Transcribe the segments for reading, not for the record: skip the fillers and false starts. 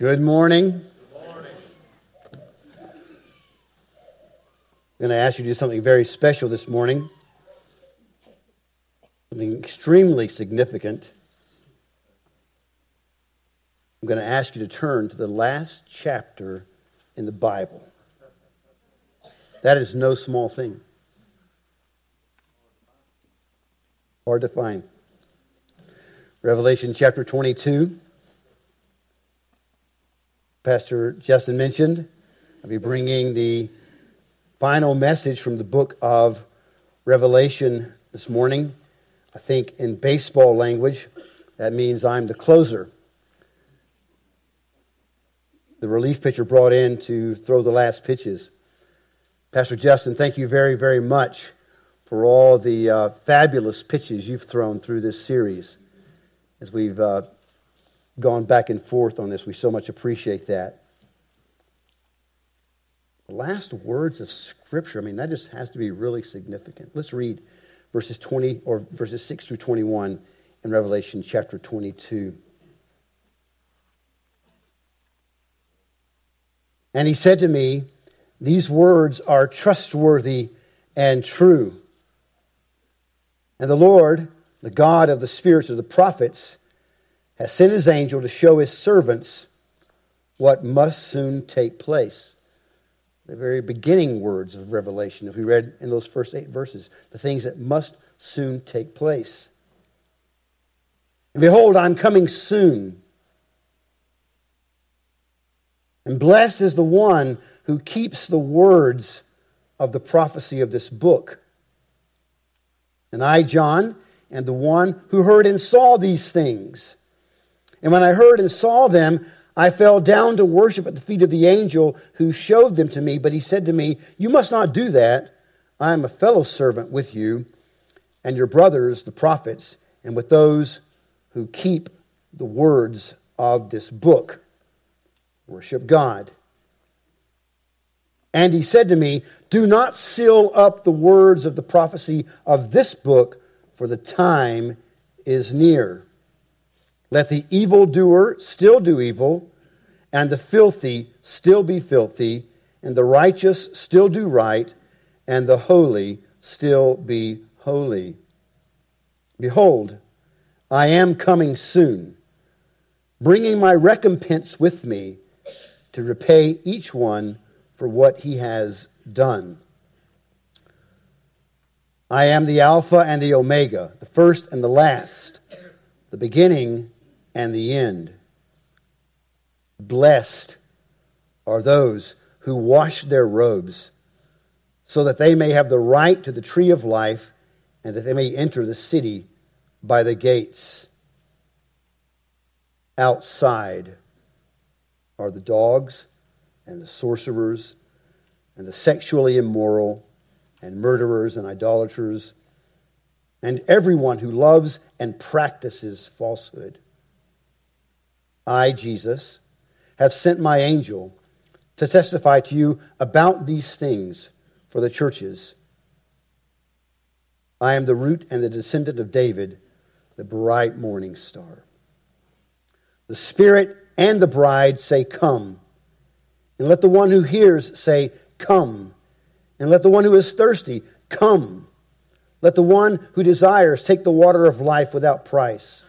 Good morning. Good morning. I'm going to ask you to do something very special this morning. Something extremely significant. I'm going to ask you to turn to the last chapter in the Bible. That is no small thing. Hard to find. Revelation chapter 22. Pastor Justin mentioned, I'll be bringing the final message from the book of Revelation this morning. I think in baseball language, that means I'm the closer. The relief pitcher brought in to throw the last pitches. Pastor Justin, thank you very, very much for all the fabulous pitches you've thrown through this series. As we've gone back and forth on this, we so much appreciate that. The last words of Scripture, that just has to be really significant. Let's read verses 6 through 21 in Revelation chapter 22. And he said to me, "These words are trustworthy and true. And the Lord, the God of the spirits of the prophets, has sent his angel to show his servants what must soon take place." The very beginning words of Revelation, if we read in those first 8 verses, the things that must soon take place. "And behold, I'm coming soon. And blessed is the one who keeps the words of the prophecy of this book. And I, John, am the one who heard and saw these things. And when I heard and saw them, I fell down to worship at the feet of the angel who showed them to me. But he said to me, 'You must not do that. I am a fellow servant with you and your brothers, the prophets, and with those who keep the words of this book.'" Worship God. "And he said to me, 'Do not seal up the words of the prophecy of this book, for the time is near. Let the evildoer still do evil, and the filthy still be filthy, and the righteous still do right, and the holy still be holy. Behold, I am coming soon, bringing my recompense with me to repay each one for what he has done. I am the Alpha and the Omega, the first and the last, the beginning and the end. Blessed are those who wash their robes, so that they may have the right to the tree of life, and that they may enter the city by the gates. Outside are the dogs and the sorcerers and the sexually immoral and murderers and idolaters and everyone who loves and practices falsehood. I, Jesus, have sent my angel to testify to you about these things for the churches. I am the root and the descendant of David, the bright morning star. The Spirit and the bride say, 'Come.' And let the one who hears say, 'Come.' And let the one who is thirsty, 'Come.' Let the one who desires take the water of life without price.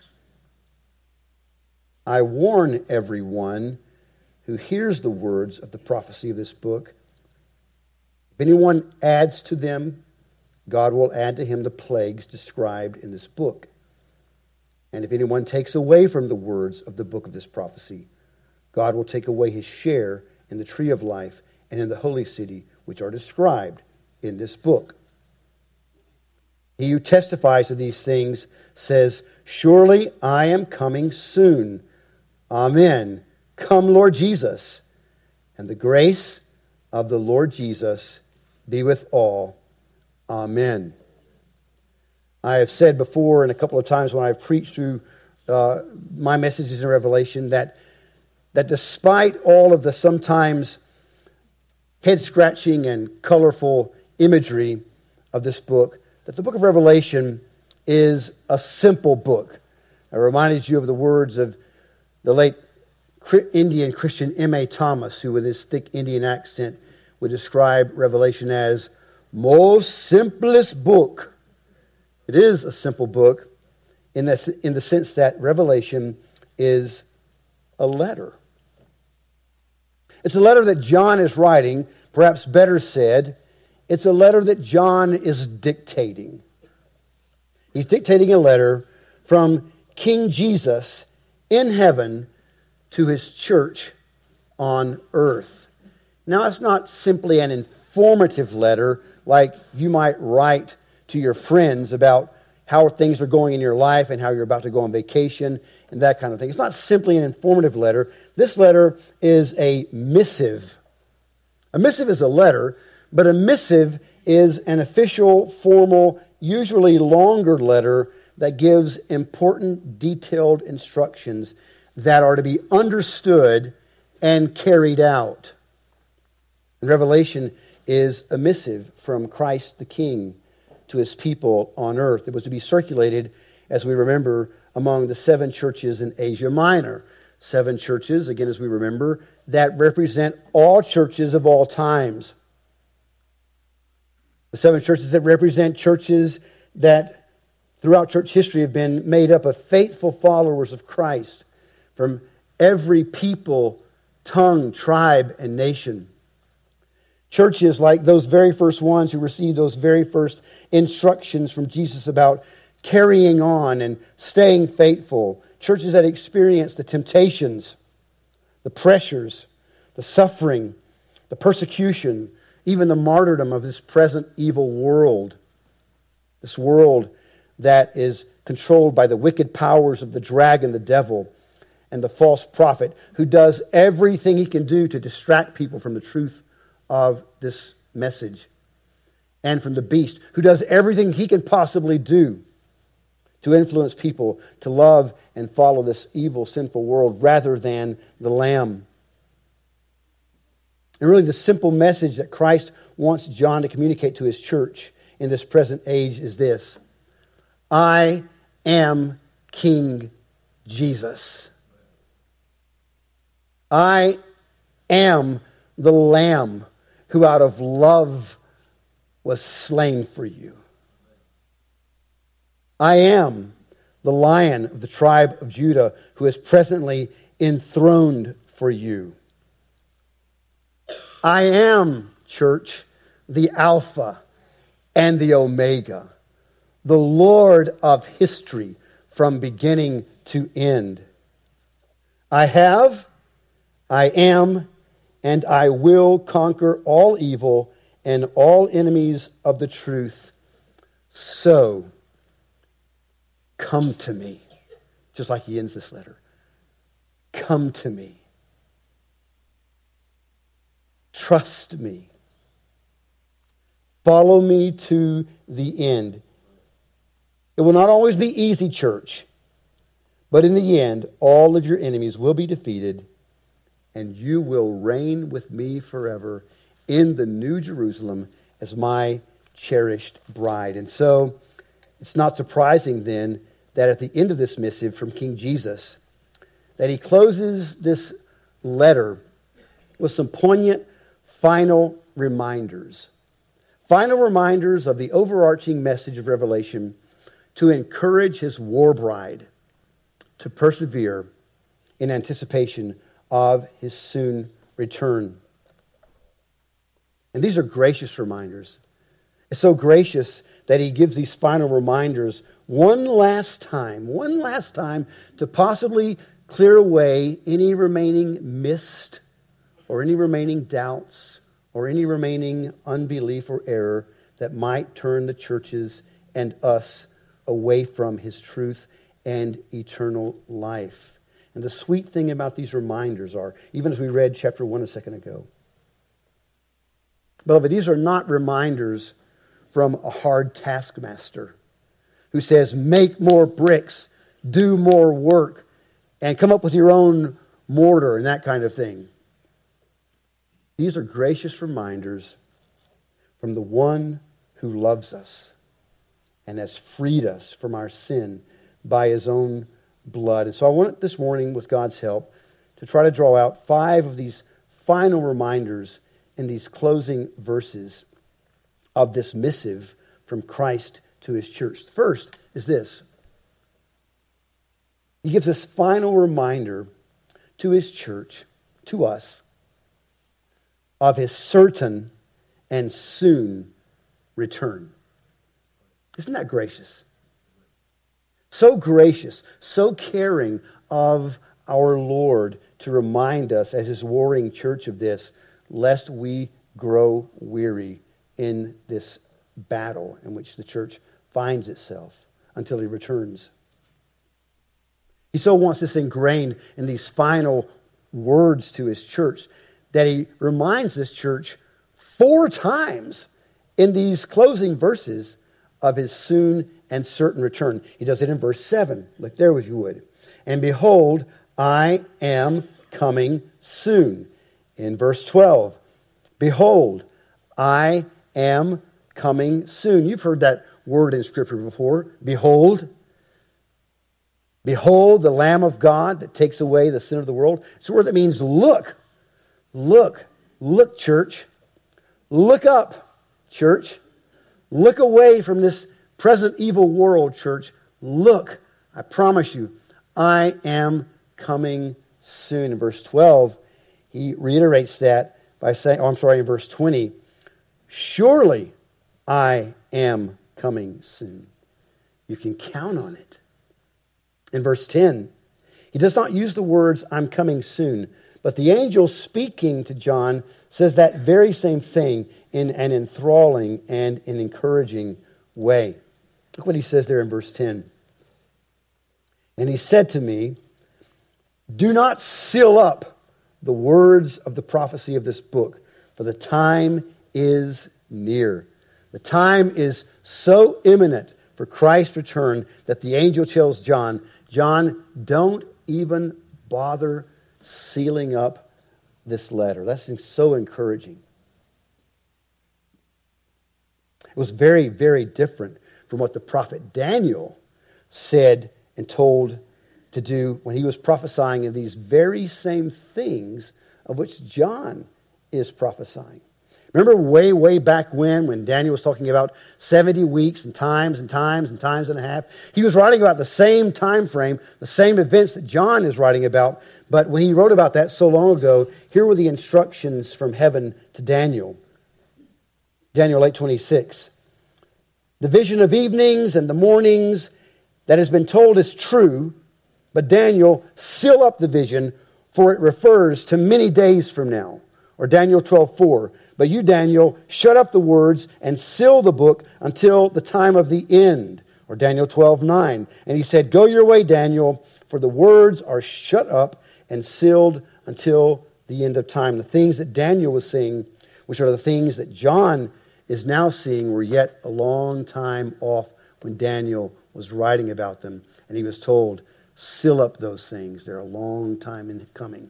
I warn everyone who hears the words of the prophecy of this book. If anyone adds to them, God will add to him the plagues described in this book. And if anyone takes away from the words of the book of this prophecy, God will take away his share in the tree of life and in the holy city, which are described in this book. He who testifies to these things says, 'Surely I am coming soon.' Amen. Come, Lord Jesus. And the grace of the Lord Jesus be with all. Amen." I have said before, and a couple of times when I've preached through my messages in Revelation, that despite all of the sometimes head-scratching and colorful imagery of this book, that the book of Revelation is a simple book. I reminded you of the words of the late Indian Christian M.A. Thomas, who with his thick Indian accent would describe Revelation as most simplest book. It is a simple book in the sense that Revelation is a letter. It's a letter that John is writing, perhaps better said, it's a letter that John is dictating. He's dictating a letter from King Jesus in heaven to his church on earth. Now, it's not simply an informative letter like you might write to your friends about how things are going in your life and how you're about to go on vacation and that kind of thing. It's not simply an informative letter. This letter is a missive. A missive is a letter, but a missive is an official, formal, usually longer letter that gives important, detailed instructions that are to be understood and carried out. And Revelation is a missive from Christ the King to his people on earth. It was to be circulated, as we remember, among the 7 churches in Asia Minor. 7 churches, again, as we remember, that represent all churches of all times. The 7 churches that represent churches that throughout church history have been made up of faithful followers of Christ from every people, tongue, tribe, and nation. Churches like those very first ones who received those very first instructions from Jesus about carrying on and staying faithful. Churches that experienced the temptations, the pressures, the suffering, the persecution, even the martyrdom of this present evil world. This world that is controlled by the wicked powers of the dragon, the devil, and the false prophet, who does everything he can do to distract people from the truth of this message, and from the beast, who does everything he can possibly do to influence people to love and follow this evil, sinful world rather than the Lamb. And really the simple message that Christ wants John to communicate to his church in this present age is this: I am King Jesus. I am the Lamb who out of love was slain for you. I am the Lion of the tribe of Judah who is presently enthroned for you. I am, church, the Alpha and the Omega, the Lord of history from beginning to end. I have, I am, and I will conquer all evil and all enemies of the truth. So, come to me. Just like he ends this letter. Come to me. Trust me. Follow me to the end. It will not always be easy, church. But in the end, all of your enemies will be defeated, and you will reign with me forever in the New Jerusalem as my cherished bride. And so, it's not surprising then that at the end of this missive from King Jesus, that he closes this letter with some poignant final reminders. Final reminders of the overarching message of Revelation to encourage his war bride to persevere in anticipation of his soon return. And these are gracious reminders. It's so gracious that he gives these final reminders one last time to possibly clear away any remaining mist or any remaining doubts or any remaining unbelief or error that might turn the churches and us away from his truth and eternal life. And the sweet thing about these reminders are, even as we read chapter 1 a second ago, beloved, these are not reminders from a hard taskmaster who says, make more bricks, do more work, and come up with your own mortar and that kind of thing. These are gracious reminders from the one who loves us and has freed us from our sin by his own blood. And so I want this morning, with God's help, to try to draw out 5 of these final reminders in these closing verses of this missive from Christ to his church. The first is this. He gives this final reminder to his church, to us, of his certain and soon return. Isn't that gracious? So gracious, so caring of our Lord to remind us as his warring church of this, lest we grow weary in this battle in which the church finds itself until he returns. He so wants this ingrained in these final words to his church that he reminds this church 4 times in these closing verses of his soon and certain return. He does it in verse 7. Look there if you would. And behold, I am coming soon. In verse 12, behold, I am coming soon. You've heard that word in Scripture before. Behold. Behold the Lamb of God that takes away the sin of the world. It's a word that means look. Look. Look, church. Look up, church. Look away from this present evil world, church. Look. I promise you, I am coming soon. In verse 12, he reiterates that by saying, in verse 20, surely I am coming soon. You can count on it. In verse 10, he does not use the words, I'm coming soon, but the angel speaking to John says that very same thing in an enthralling and an encouraging way. Look what he says there in verse 10. And he said to me, do not seal up the words of the prophecy of this book, for the time is near. The time is so imminent for Christ's return that the angel tells John, don't even bother sealing up this letter. That's so encouraging. It was very, very different from what the prophet Daniel said and told to do when he was prophesying of these very same things of which John is prophesying. Remember way back when Daniel was talking about 70 weeks and times and a half? He was writing about the same time frame, the same events that John is writing about. But when he wrote about that so long ago, here were the instructions from heaven to Daniel. Daniel 8:26. The vision of evenings and the mornings that has been told is true, but Daniel, seal up the vision, for it refers to many days from now. Or Daniel 12:4. But you, Daniel, shut up the words and seal the book until the time of the end. Or Daniel 12:9. And he said, go your way, Daniel, for the words are shut up and sealed until the end of time. The things that Daniel was seeing, which are the things that John is now seeing, were yet a long time off when Daniel was writing about them. And he was told, seal up those things. They're a long time in coming.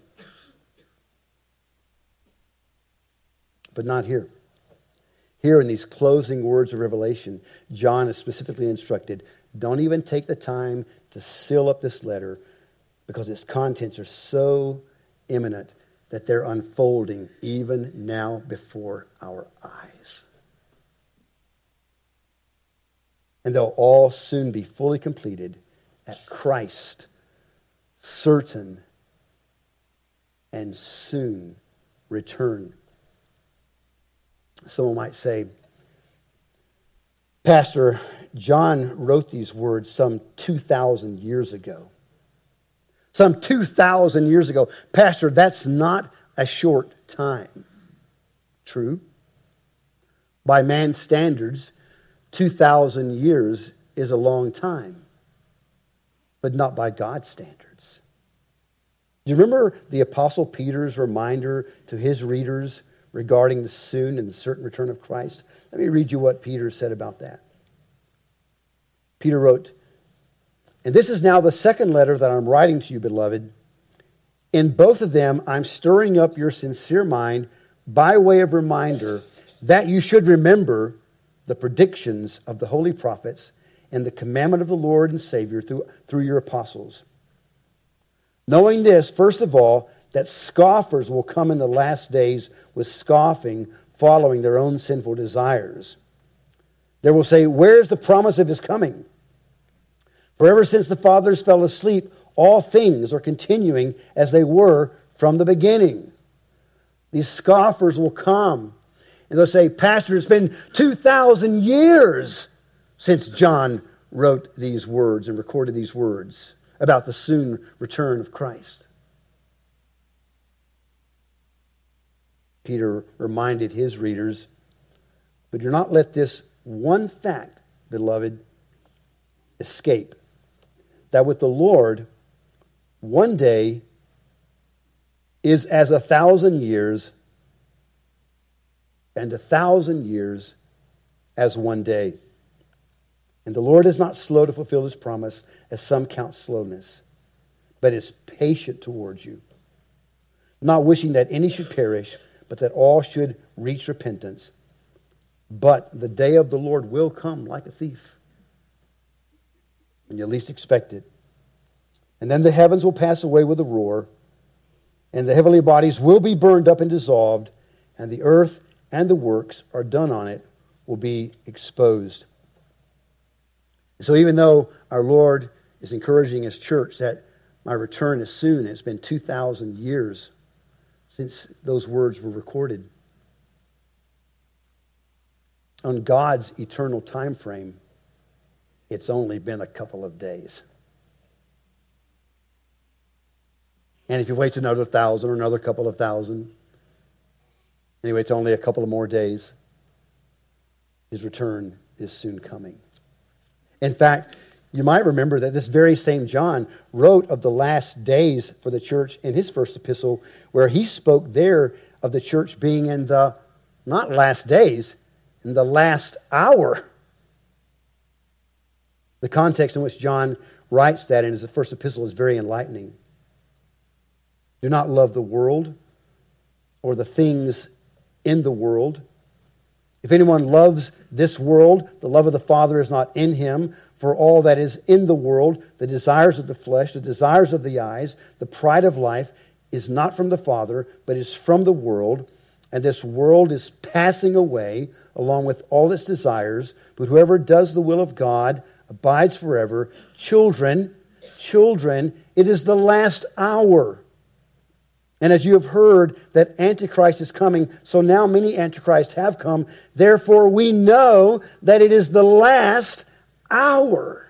But not here. Here in these closing words of Revelation, John is specifically instructed, don't even take the time to seal up this letter because its contents are so imminent that they're unfolding even now before our eyes. And they'll all soon be fully completed at Christ's certain and soon return. Someone might say, Pastor, John wrote these words some 2,000 years ago. Some 2,000 years ago. Pastor, that's not a short time. True. By man's standards, 2,000 years is a long time. But not by God's standards. Do you remember the Apostle Peter's reminder to his readers regarding the soon and the certain return of Christ? Let me read you what Peter said about that. Peter wrote, and this is now the second letter that I'm writing to you, beloved. In both of them, I'm stirring up your sincere mind by way of reminder that you should remember the predictions of the holy prophets and the commandment of the Lord and Savior through your apostles. Knowing this, first of all, that scoffers will come in the last days with scoffing, following their own sinful desires. They will say, where is the promise of his coming? For ever since the fathers fell asleep, all things are continuing as they were from the beginning. These scoffers will come and they'll say, Pastor, it's been 2,000 years since John wrote these words and recorded these words about the soon return of Christ. Peter reminded his readers, but do not let this one fact, beloved, escape, that with the Lord, one day is as 1,000 years, and 1,000 years as one day. And the Lord is not slow to fulfill his promise, as some count slowness, but is patient towards you, not wishing that any should perish, but that all should reach repentance. But the day of the Lord will come like a thief, when you least expect it. And then the heavens will pass away with a roar, and the heavenly bodies will be burned up and dissolved, and the earth and the works are done on it will be exposed. So even though our Lord is encouraging his church that my return is soon, it's been 2,000 years since those words were recorded. On God's eternal time frame, it's only been a couple of days. And if you wait another 1,000 or another couple of thousand, anyway, it's only a couple of more days. His return is soon coming. In fact, you might remember that this very same John wrote of the last days for the church in his first epistle, where he spoke there of the church being in the, not last days, in the last hour. The context in which John writes that in his first epistle is very enlightening. Do not love the world or the things in the world. If anyone loves this world, the love of the Father is not in him. For all that is in the world, the desires of the flesh, the desires of the eyes, the pride of life, is not from the Father, but is from the world. And this world is passing away along with all its desires. But whoever does the will of God abides forever. Children, it is the last hour. And as you have heard that Antichrist is coming, so now many Antichrists have come. Therefore we know that it is the last hour.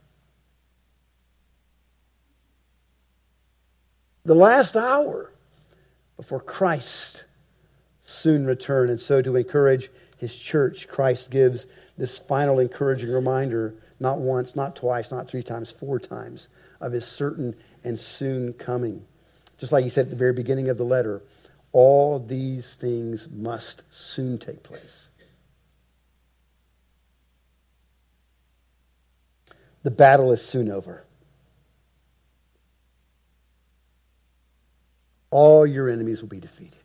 The last hour before Christ soon return. And so to encourage his church, Christ gives this final encouraging reminder, not once, not twice, not 3 times, 4 times, of his certain and soon coming. Just like he said at the very beginning of the letter, all these things must soon take place. The battle is soon over. All your enemies will be defeated.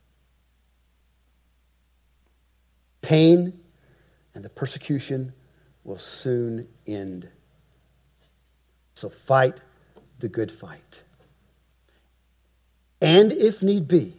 Pain and the persecution will soon end. So fight the good fight. And if need be,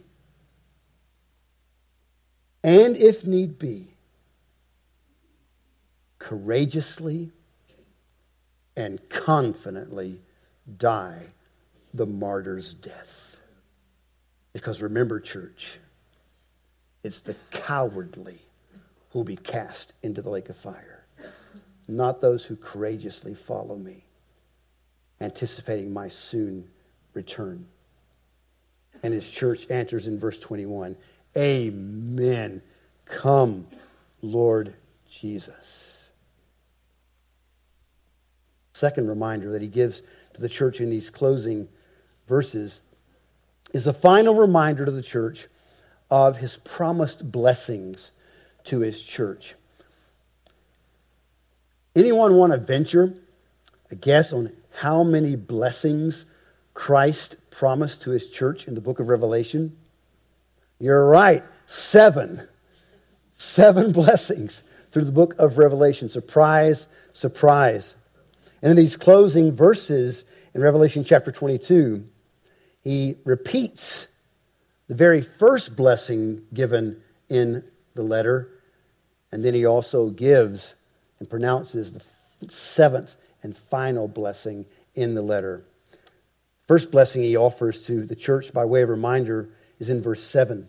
courageously and confidently die the martyr's death. Because remember, church, it's the cowardly who will be cast into the lake of fire, not those who courageously follow me, anticipating my soon return. And his church answers in verse 21, Amen. Come, Lord Jesus. Second reminder that he gives to the church in these closing verses is a final reminder to the church of his promised blessings to his church. Anyone want to venture a guess on how many blessings Christ promised to his church in the book of Revelation? You're right, 7. 7 blessings through the book of Revelation. Surprise, surprise. And in these closing verses in Revelation chapter 22, he repeats the very first blessing given in the letter, and then he also gives and pronounces the seventh and final blessing in the letter. First blessing he offers to the church by way of reminder is in verse 7.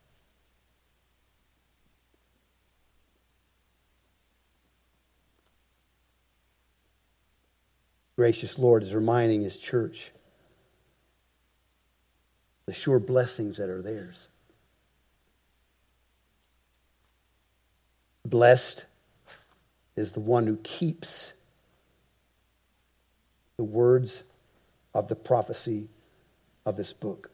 Gracious Lord is reminding his church the sure blessings that are theirs. Blessed is the one who keeps the words of the prophecy of this book.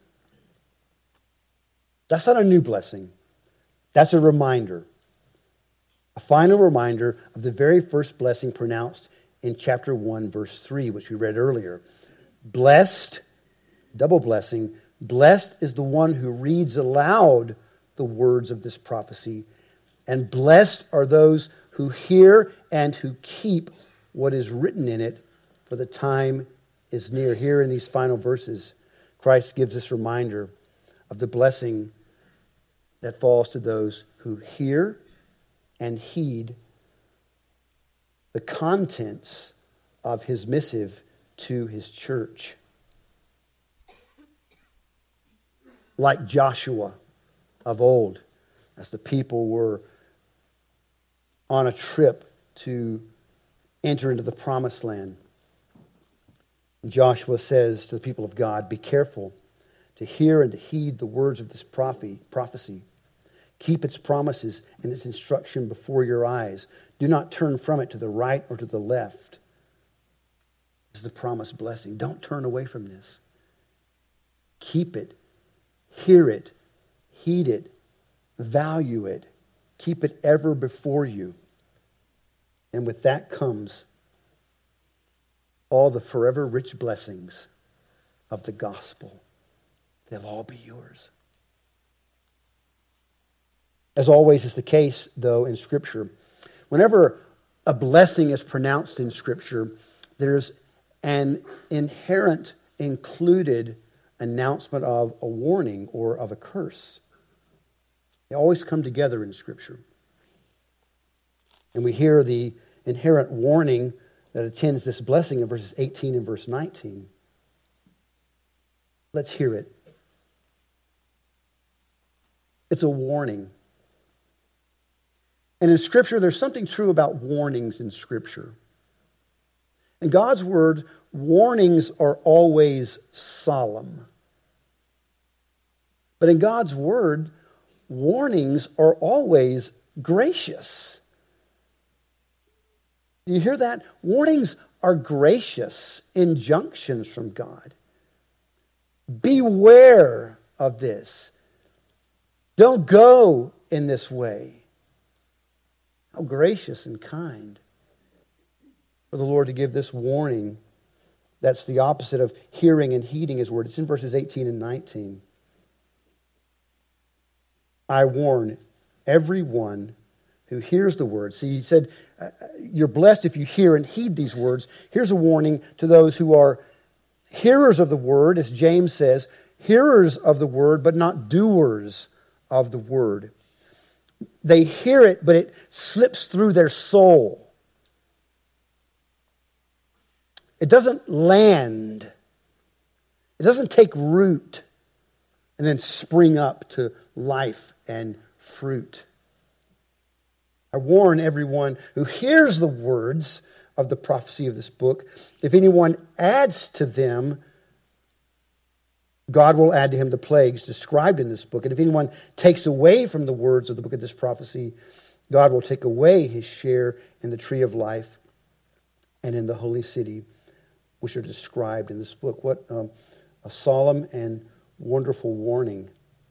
That's not a new blessing. That's a reminder. A final reminder of the very first blessing pronounced in chapter 1, verse 3, which we read earlier. Blessed, double blessing, blessed is the one who reads aloud the words of this prophecy, and blessed are those who hear and who keep what is written in it, for the time is near. Here in these final verses, Christ gives this reminder of the blessing that falls to those who hear and heed the contents of his missive to his church. Like Joshua of old, as the people were on a trip to enter into the promised land, Joshua says to the people of God, be careful to hear and to heed the words of this prophecy. Keep its promises and its instruction before your eyes. Do not turn from it to the right or to the left. This is the promised blessing. Don't turn away from this. Keep it. Hear it. Heed it. Value it. Keep it ever before you. And with that comes all the forever rich blessings of the gospel. They'll all be yours. As always is the case, though, in Scripture, whenever a blessing is pronounced in Scripture, there's an inherent, included announcement of a warning or of a curse. They always come together in Scripture. And we hear the inherent warning that attends this blessing in verses 18 and verse 19. Let's hear it. It's a warning. And in Scripture, there's something true about warnings in Scripture. In God's Word, warnings are always solemn. But in God's Word, warnings are always gracious. Do you hear that? Warnings are gracious injunctions from God. Beware of this. Don't go in this way. How gracious and kind for the Lord to give this warning. That's the opposite of hearing and heeding his word. It's in verses 18 and 19. I warn everyone who hears the word. See, he said, you're blessed if you hear and heed these words. Here's a warning to those who are hearers of the word, as James says, hearers of the word, but not doers of the word. They hear it, but it slips through their soul. It doesn't land. It doesn't take root and then spring up to life and fruit. I warn everyone who hears the words of the prophecy of this book, if anyone adds to them, God will add to him the plagues described in this book. And if anyone takes away from the words of the book of this prophecy, God will take away his share in the tree of life and in the holy city, which are described in this book. What a solemn and wonderful warning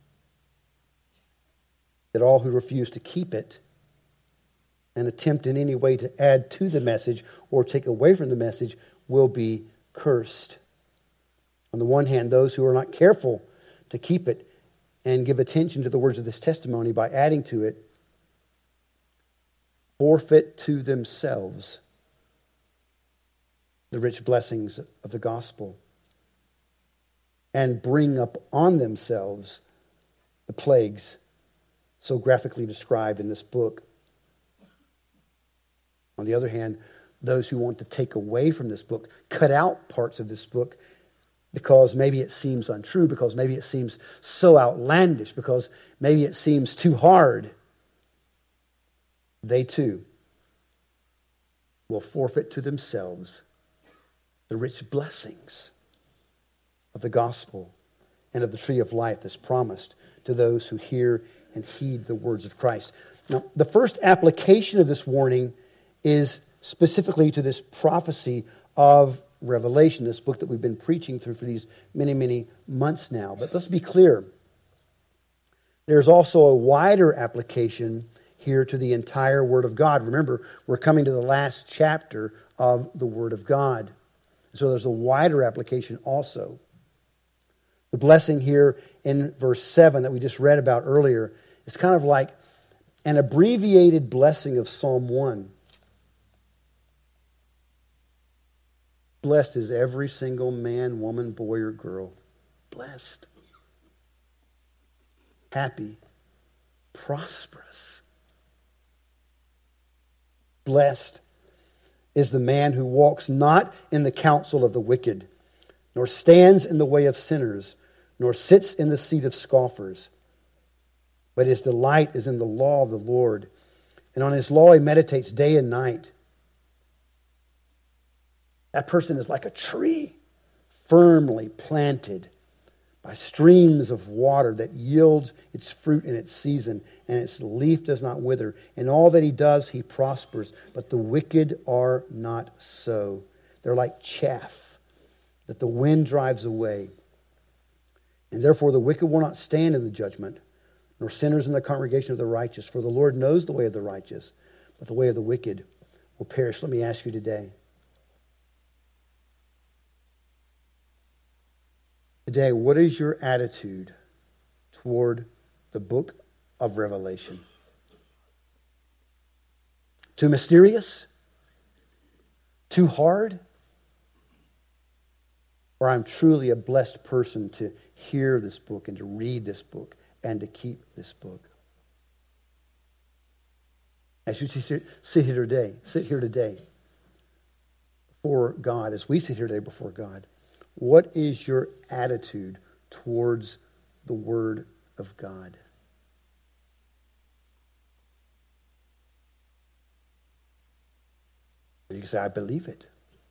that all who refuse to keep it and attempt in any way to add to the message or take away from the message will be cursed. On the one hand, those who are not careful to keep it and give attention to the words of this testimony by adding to it forfeit to themselves the rich blessings of the gospel. and bring up on themselves the plagues so graphically described in this book. On the other hand, those who want to take away from this book, cut out parts of this book because maybe it seems untrue, because maybe it seems so outlandish, because maybe it seems too hard, they too will forfeit to themselves the rich blessings of the gospel and of the tree of life that's promised to those who hear and heed the words of Christ. Now, the first application of this warning is specifically to this prophecy of Revelation, this book that we've been preaching through for these many, many months now. But let's be clear. There's also a wider application here to the entire Word of God. Remember, we're coming to the last chapter of the Word of God. So there's a wider application also. The blessing here in verse 7 that we just read about earlier is kind of like an abbreviated blessing of Psalm 1. Blessed is every single man, woman, boy, or girl. Blessed. Happy. Prosperous. Blessed is the man who walks not in the counsel of the wicked, nor stands in the way of sinners, nor sits in the seat of scoffers. But his delight is in the law of the Lord, and on his law he meditates day and night. That person is like a tree firmly planted by streams of water that yields its fruit in its season, and its leaf does not wither. In all that he does, he prospers. But the wicked are not so. They're like chaff that the wind drives away. And therefore the wicked will not stand in the judgment, nor sinners in the congregation of the righteous. For the Lord knows the way of the righteous, but the way of the wicked will perish. Let me ask you today. Today, what is your attitude toward the book of Revelation? Too mysterious? Too hard? Or I'm truly a blessed person to hear this book and to read this book and to keep this book? As you sit here today before God, as we sit here today before God, what is your attitude towards the Word of God? You can say, I believe it.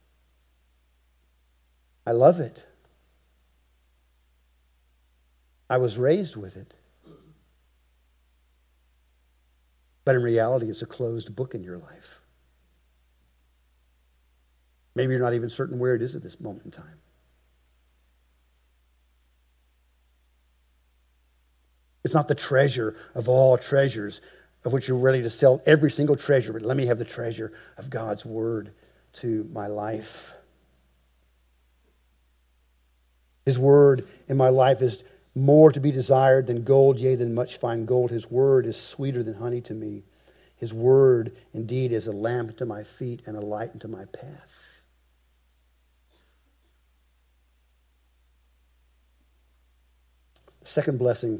I love it. I was raised with it. But in reality, it's a closed book in your life. Maybe you're not even certain where it is at this moment in time. It's not the treasure of all treasures of which you're ready to sell every single treasure, but let me have the treasure of God's Word to my life. His Word in my life is more to be desired than gold, yea, than much fine gold. His Word is sweeter than honey to me. His Word indeed is a lamp to my feet and a light unto my path. The second blessing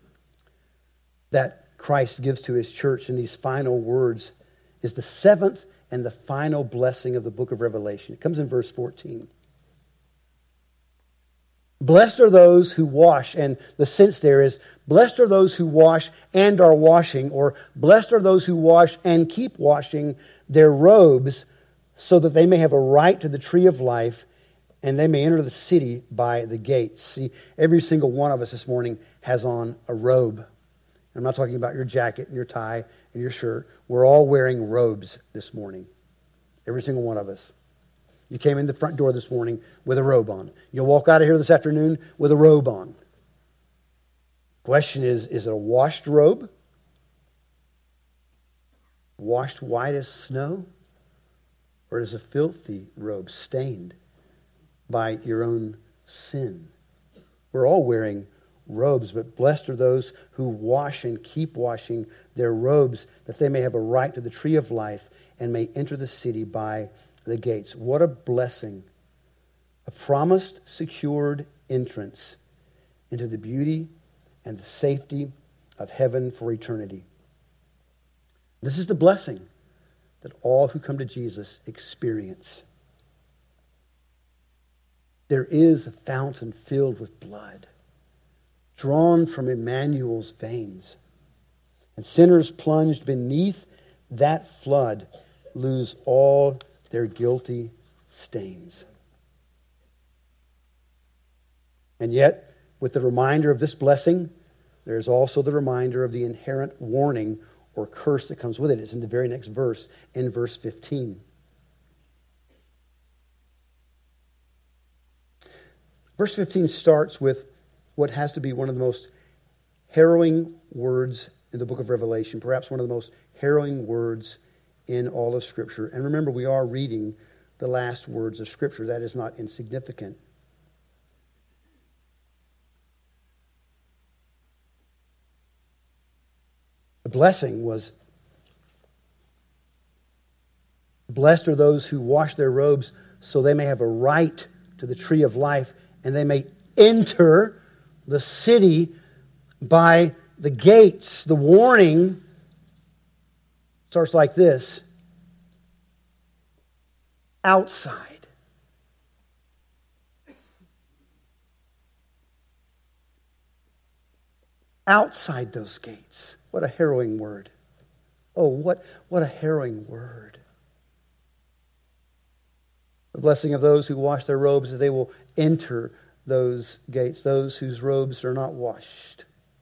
that Christ gives to His church in these final words is the seventh and the final blessing of the book of Revelation. It comes in verse 14. Blessed are those who wash, and the sense there is, blessed are those who wash and are washing, or blessed are those who wash and keep washing their robes, so that they may have a right to the tree of life, and they may enter the city by the gates. See, every single one of us this morning has on a robe. I'm not talking about your jacket and your tie and your shirt. We're all wearing robes this morning. Every single one of us. You came in the front door this morning with a robe on. You'll walk out of here this afternoon with a robe on. Question is it a washed robe? Washed white as snow? Or is it a filthy robe stained by your own sin? We're all wearing robes, but blessed are those who wash and keep washing their robes, that they may have a right to the tree of life and may enter the city by the gates. What a blessing. A promised, secured entrance into the beauty and the safety of heaven for eternity. This is the blessing that all who come to Jesus experience. There is a fountain filled with blood, drawn from Emmanuel's veins. And sinners plunged beneath that flood lose all their guilty stains. And yet, with the reminder of this blessing, there is also the reminder of the inherent warning or curse that comes with it. It's in the very next verse, in verse 15. Verse 15 starts with what has to be one of the most harrowing words in the book of Revelation, perhaps one of the most harrowing words in all of Scripture. And remember, we are reading the last words of Scripture. That is not insignificant. The blessing was, blessed are those who wash their robes so they may have a right to the tree of life and they may enter the city by the gates. The warning starts like this: outside. Outside those gates. What a harrowing word. Oh, what a harrowing word. The blessing of those who wash their robes, that they will enter those gates, those whose robes are not washed.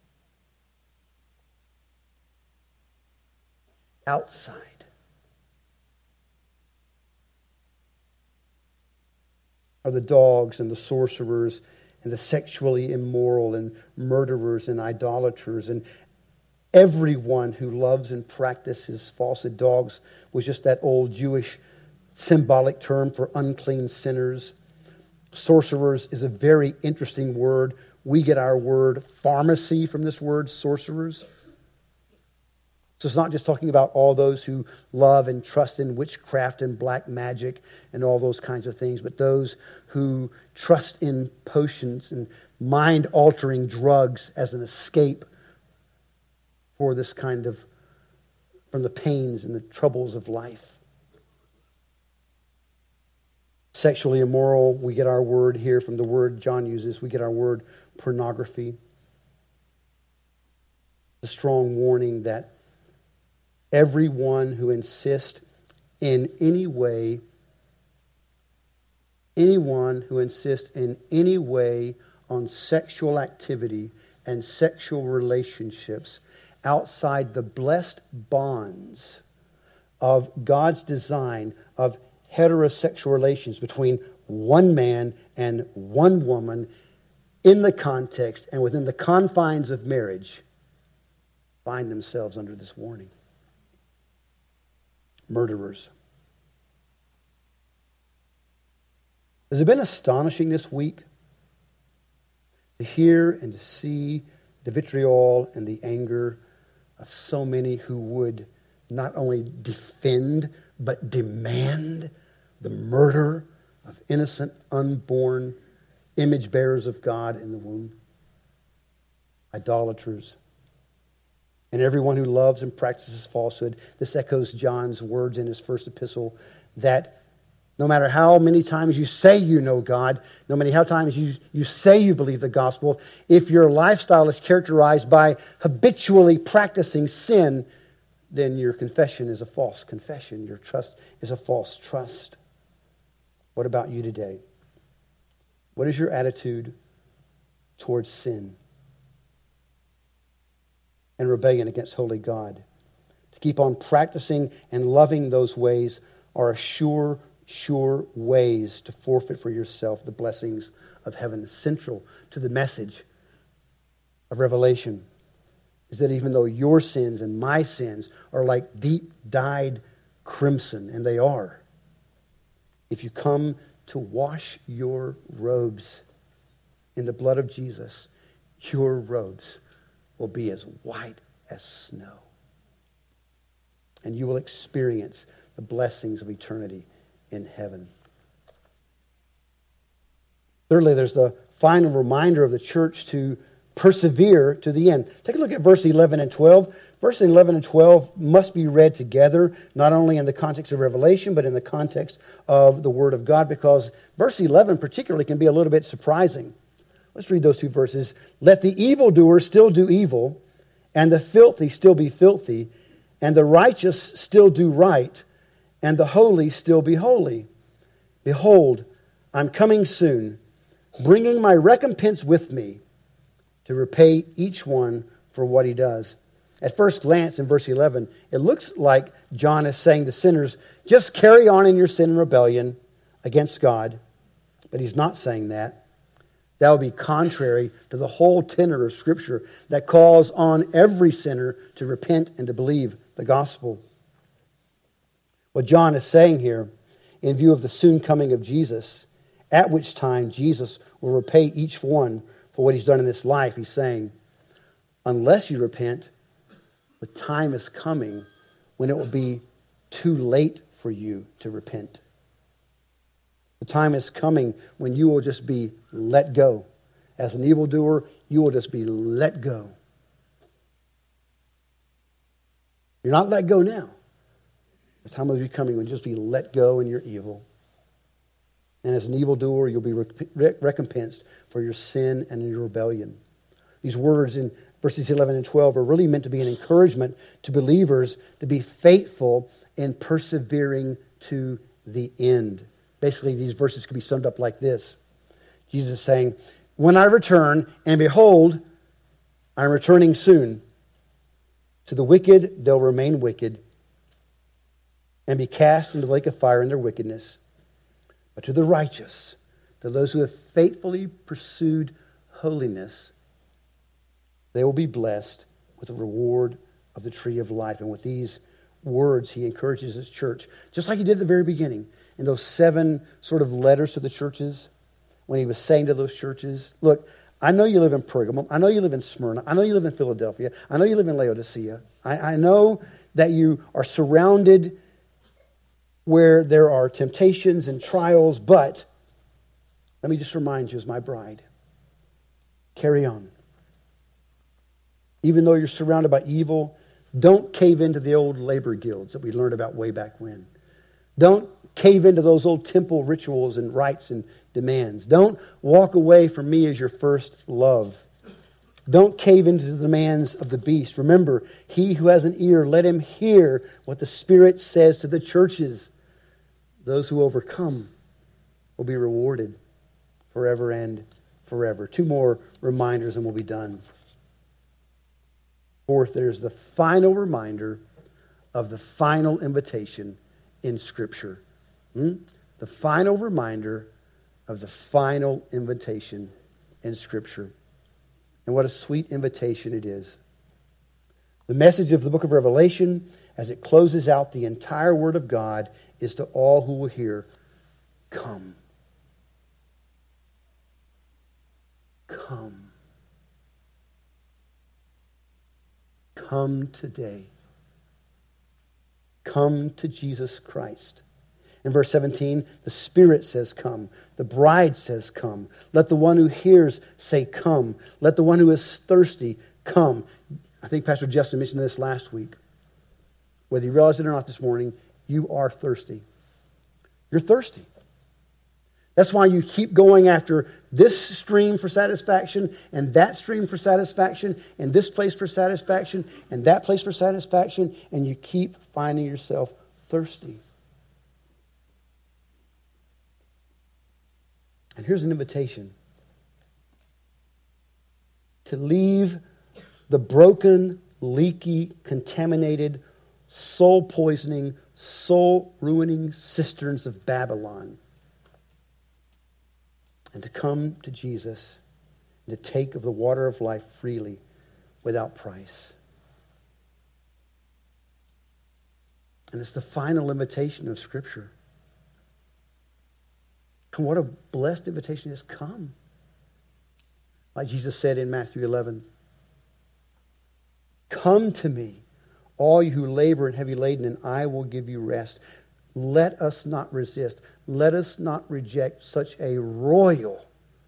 Outside. Are the dogs and the sorcerers and the sexually immoral and murderers and idolaters and everyone who loves and practices falsehood. Dogs was just that old Jewish symbolic term for unclean sinners. Sorcerers is a very interesting word. We get our word pharmacy from this word, sorcerers. So it's not just talking about all those who love and trust in witchcraft and black magic and all those kinds of things, but those who trust in potions and mind-altering drugs as an escape for this kind of, from the pains and the troubles of life. Sexually immoral, we get our word here from the word John uses. We get our word pornography. A strong warning that everyone who insists in any way, anyone who insists in any way on sexual activity and sexual relationships outside the blessed bonds of God's design of heterosexual relations between one man and one woman in the context and within the confines of marriage find themselves under this warning. Murderers. Has it been astonishing this week to hear and to see the vitriol and the anger of so many who would not only defend but demand the murder of innocent, unborn image bearers of God in the womb? Idolaters. And everyone who loves and practices falsehood. This echoes John's words in his first epistle that no matter how many times you say you know God, no matter how times you say you believe the gospel, if your lifestyle is characterized by habitually practicing sin, then your confession is a false confession. Your trust is a false trust. What about you today? What is your attitude towards sin and rebellion against holy God? To keep on practicing and loving those ways are a sure ways to forfeit for yourself the blessings of heaven. Central to the message of Revelation is that even though your sins and my sins are like deep dyed crimson, and they are, if you come to wash your robes in the blood of Jesus, your robes will be as white as snow. And you will experience the blessings of eternity in heaven. Thirdly, there's the final reminder of the church to persevere to the end. Take a look at verse 11 and 12. Verse 11 and 12 must be read together, not only in the context of Revelation, but in the context of the Word of God, because verse 11 particularly can be a little bit surprising. Let's read those two verses. Let the evildoer still do evil, and the filthy still be filthy, and the righteous still do right, and the holy still be holy. Behold, I'm coming soon, bringing my recompense with me to repay each one for what he does. At first glance in verse 11, it looks like John is saying to sinners, just carry on in your sin and rebellion against God. But he's not saying that. That would be contrary to the whole tenor of Scripture that calls on every sinner to repent and to believe the gospel. What John is saying here, in view of the soon coming of Jesus, at which time Jesus will repay each one for what he's done in this life, he's saying, unless you repent, the time is coming when it will be too late for you to repent. The time is coming when you will just be let go. As an evildoer, you will just be let go. You're not let go now. The time will be coming when you just be let go in your evil. And as an evildoer, you'll be recompensed for your sin and your rebellion. These words in verses 11 and 12 are really meant to be an encouragement to believers to be faithful in persevering to the end. Basically, these verses can be summed up like this. Jesus is saying, when I return, and behold, I'm returning soon. To the wicked, they'll remain wicked and be cast into the lake of fire in their wickedness. But to the righteous, to those who have faithfully pursued holiness, they will be blessed with the reward of the tree of life. And with these words, he encourages his church, just like he did at the very beginning, in those 7 sort of letters to the churches, when he was saying to those churches, look, I know you live in Pergamum. I know you live in Smyrna. I know you live in Philadelphia. I know you live in Laodicea. I know that you are surrounded where there are temptations and trials, but let me just remind you as my bride, carry on. Even though you're surrounded by evil, don't cave into the old labor guilds that we learned about way back when. Don't cave into those old temple rituals and rites and demands. Don't walk away from me as your first love. Don't cave into the demands of the beast. Remember, he who has an ear, let him hear what the Spirit says to the churches. Those who overcome will be rewarded forever and forever. 2 more reminders and we'll be done. Fourth, there's the final reminder of the final invitation in Scripture. The final reminder of the final invitation in Scripture. And what a sweet invitation it is. The message of the book of Revelation, as it closes out the entire Word of God, is to all who will hear, come. Come. Come today. Come to Jesus Christ. In verse 17, the Spirit says come. The bride says come. Let the one who hears say come. Let the one who is thirsty come. I think Pastor Justin mentioned this last week. Whether you realize it or not this morning, you are thirsty. You're thirsty. That's why you keep going after this stream for satisfaction and that stream for satisfaction and this place for satisfaction and that place for satisfaction, and you keep finding yourself thirsty. And here's an invitation to leave the broken, leaky, contaminated, soul-poisoning, soul-ruining cisterns of Babylon and to come to Jesus and to take of the water of life freely without price. And it's the final invitation of Scripture. And what a blessed invitation is, come. Like Jesus said in Matthew 11, come to me, all you who labor and heavy laden, and I will give you rest. Let us not resist. Let us not reject such a royal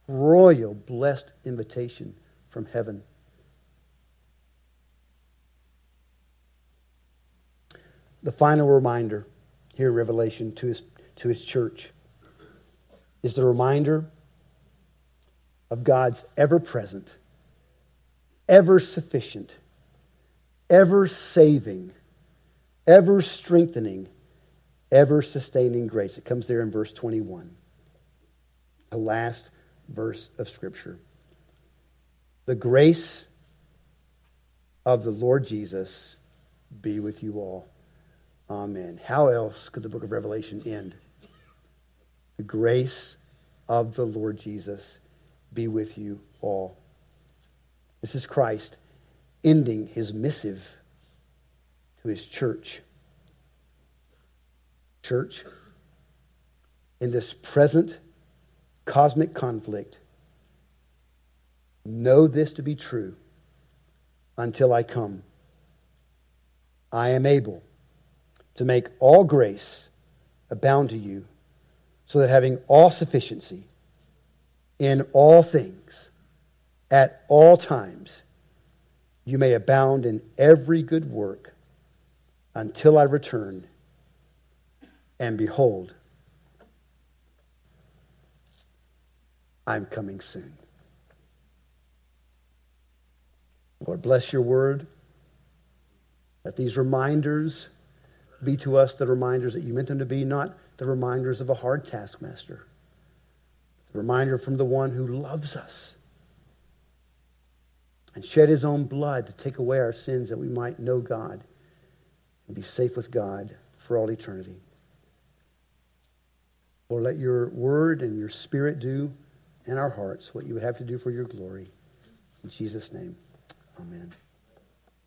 royal, blessed invitation from heaven. The final reminder here in Revelation to his church is the reminder of God's ever-present, ever-sufficient, ever-saving, ever-strengthening, ever-sustaining grace. It comes there in verse 21, the last verse of Scripture. The grace of the Lord Jesus be with you all. Amen. How else could the book of Revelation end? The grace of the Lord Jesus be with you all. This is Christ ending his missive to his church. Church, in this present cosmic conflict, know this to be true: until I come, I am able to make all grace abound to you, so that having all sufficiency in all things, at all times, you may abound in every good work until I return. And behold, I'm coming soon. Lord, bless your word. Let these reminders be to us the reminders that you meant them to be, not the reminders of a hard taskmaster. The reminder from the one who loves us and shed his own blood to take away our sins that we might know God and be safe with God for all eternity. Lord, let your word and your spirit do in our hearts what you would have to do for your glory. In Jesus' name, amen.